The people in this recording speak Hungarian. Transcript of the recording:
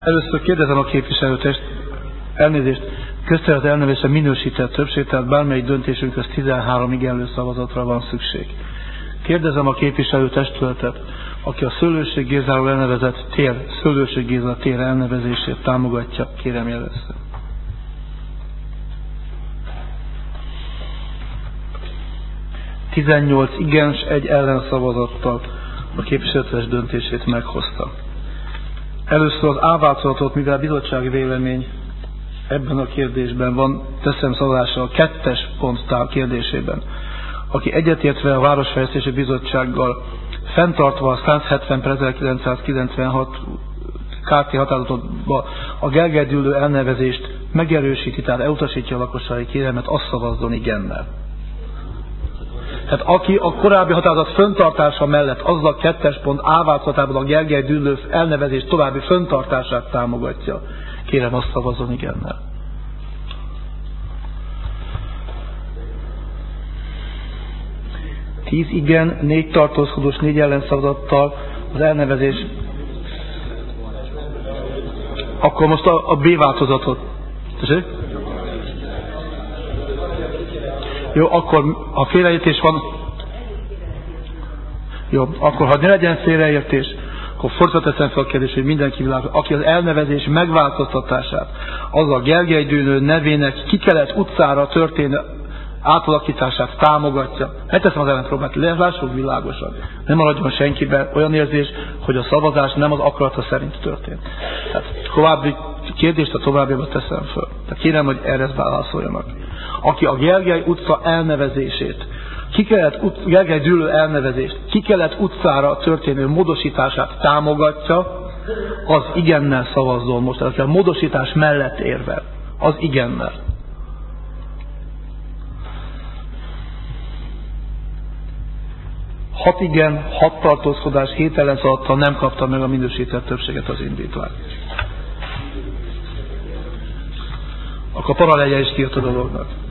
Először kérdezem a képviselőtest, elnézést, közterület elnevezése minősített többség, tehát bármelyik döntésünkhöz 13 igenlő szavazatra van szükség. Kérdezem a képviselőtestületet, aki a Szőlőség Gézáról elnevezett tér, Szőlőség Géza tér elnevezését támogatja, kérem jelezze. ...18 igen és 1 ellenszavazattal a képviselőtest döntését meghozta. Először az A változatot, mivel bizottsági vélemény ebben a kérdésben van, teszem szavazásra a 2-es ponttár kérdésében. Aki egyetértve a Városfejlesztési Bizottsággal fenntartva a 170/1996 KT határozatba a Gergely Düllő elnevezést megerősíti, tehát elutasítja a lakossági kérelmet, azt szavazzon igennel. Tehát aki a korábbi határozat fenntartása mellett azzal a 2-es pont A változatában a Gergely Düllő elnevezés további fenntartását támogatja, kérem azt szavazzon igennel. Tíz igen, 4 tartózkodós, 4 ellenszavazattal az elnevezés. Akkor most a B változatot. Tessék? Jó, akkor ha félreértés van, jó, akkor ha ne legyen félreértés, akkor fordítva teszem fel a kérdést, hogy mindenki világos, aki az elnevezés megváltoztatását, az a Gergely Düllő nevének Kikelet utcára történő átalakítását támogatja. Megteszem az ellenpróbát, lássuk világosan. Nem maradjon senkiben olyan érzés, hogy a szavazás nem az akarata szerint történt. Tehát további kérdést a továbbiakat teszem föl. Tehát kérem, hogy erre válaszoljanak. Aki a Gergely utca elnevezését, Gergely Düllő elnevezést Kikelet utcára történő módosítását támogatja, az igennel szavazzon most. Tehát a módosítás mellett érvel. Az igennel. Hat igen, 6 tartózkodás, 7 ellenszavazattal nem kapta meg a minősített többséget az indítvány. Akkor paralelje is kijött a dolognak.